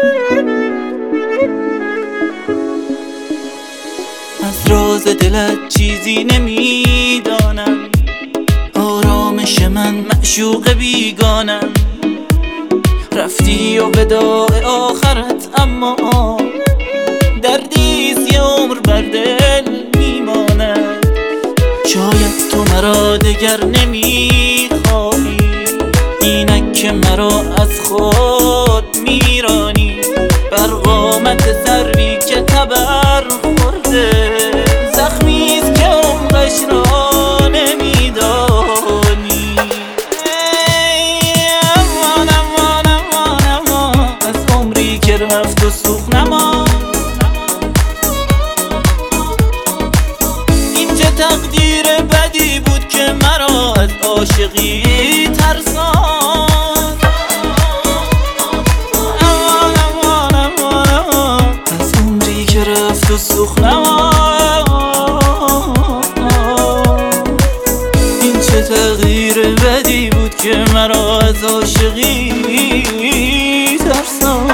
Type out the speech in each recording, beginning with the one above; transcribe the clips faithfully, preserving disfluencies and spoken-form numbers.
از راز دلت چیزی نمیدانم، آرامش من معشوق بیگانم. رفتی و وداع آخرت اما دردیست یه عمر بر دل میماند. شاید تو مرا دگر نمیخواهی، اینک که مرا از خود میرانی. بر قامت سروی که تبر خورده، زخمیست که عمقش را نمیدانی. امان امان امان امان از عمری که رفت و سوخت نما. این چه تقدیر بدی بود که مرا از عاشقی ترسان. امان امان امان امان از عمری که رفت و سوخت نما. این چه تغییر بدی بود که مرا از عاشقی ترسان.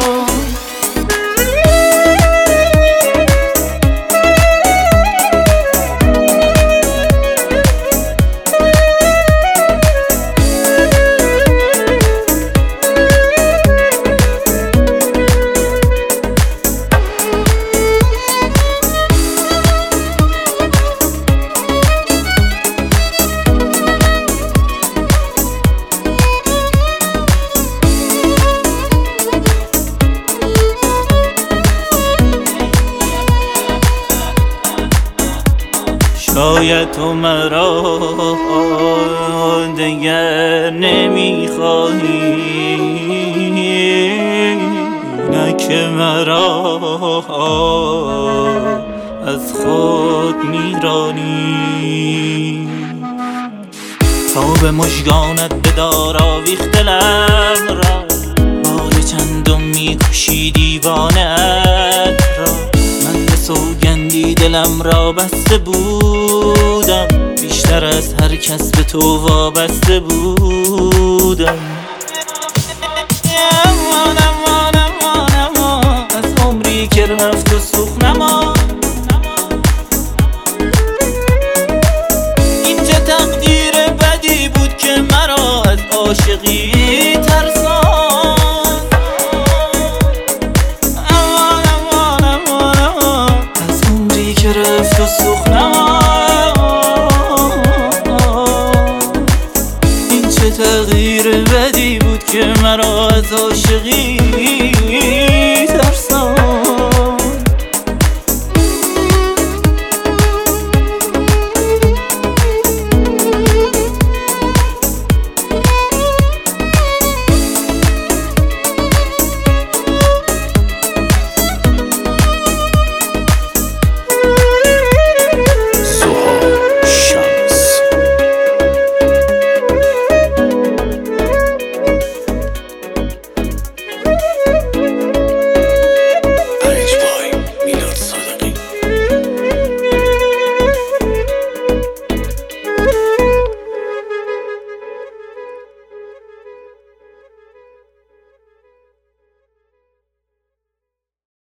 شاید تو مرا دگر نمیخواهی، نه که مرا از خود میرانی. تا به مژگانت بدار آویخته لب را، بار چندم میکشی دیوانت را. من به سوگندی دلم را بسته بودم، بیشتر از هر کس به تو وابسته بودم. امان امان امان امان از عمری که رفت و سوخت نما. این چه تقدیر بدی بود که مرا از عاشقی ترسان. امان امان امان امان از عمری که رفت و سوخت نما. این چه تغییر بدی بود که مرا از عاشقی